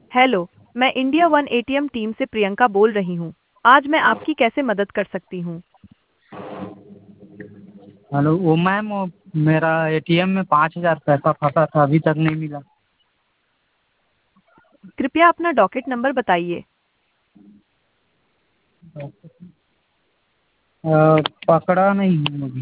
Hello, मैं India one ATM team से प्रियंका बोल रही हूँ। आज मैं आपकी कैसे मदद कर सकती हूँ? हेलो वो मैम वो मेरा एटीएम में 5,000 पैसा फंसा था, अभी तक नहीं मिला। कृपया अपना डॉकेट नंबर बताइए। पकड़ा नहीं हूँ अभी।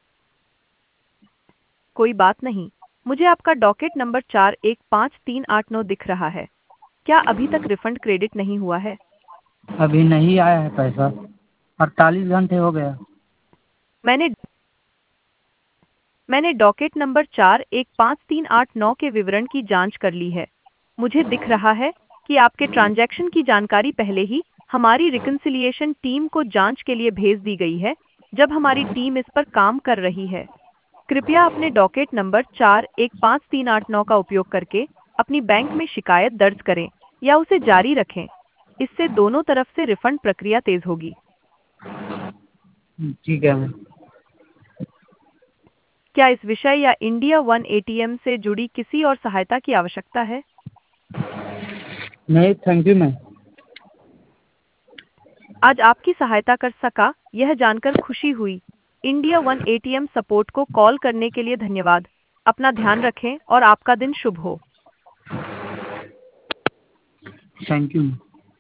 कोई बात नहीं। मुझे आपका डॉकेट नंबर 415389 दिख रहा है। क्या अभी तक रिफंड क्रेडिट नहीं हुआ है? अभी नहीं आया है पैसा, 48 घंटे हो गया। मैंने मैंने डॉकेट नंबर 415389 के विवरण की जांच कर ली है। मुझे दिख रहा है कि आपके ट्रांजैक्शन की जानकारी पहले ही हमारी रिकन्सिलिएशन टीम को जांच के लिए भेज दी गई है, जब हमारी टीम इस पर काम कर रही है। कृपया अपने डॉकेट नंबर 415389 का उपयोग करके अपनी बैंक में शिकायत दर्ज करें या उसे जारी रखें। इससे दोनों तरफ से रिफंड प्रक्रिया तेज होगी। ठीक है मैम। क्या इस विषय या इंडिया वन एटीएम से जुड़ी किसी और सहायता की आवश्यकता है? नहीं, थैंक यू मैम। आज आपकी सहायता कर सका यह जानकर खुशी हुई। इंडिया वन एटीएम सपोर्ट को कॉल करने के लिए धन्यवाद। अपना ध्यान रखें और आपका दिन शुभ हो। Thank you.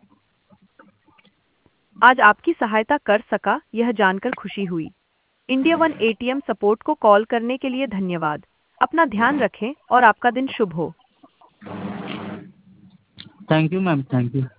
आज आपकी सहायता कर सका यह जानकर खुशी हुई। इंडिया वन एटीएम सपोर्ट को कॉल करने के लिए धन्यवाद। अपना ध्यान रखें और आपका दिन शुभ हो। Thank you ma'am, thank you.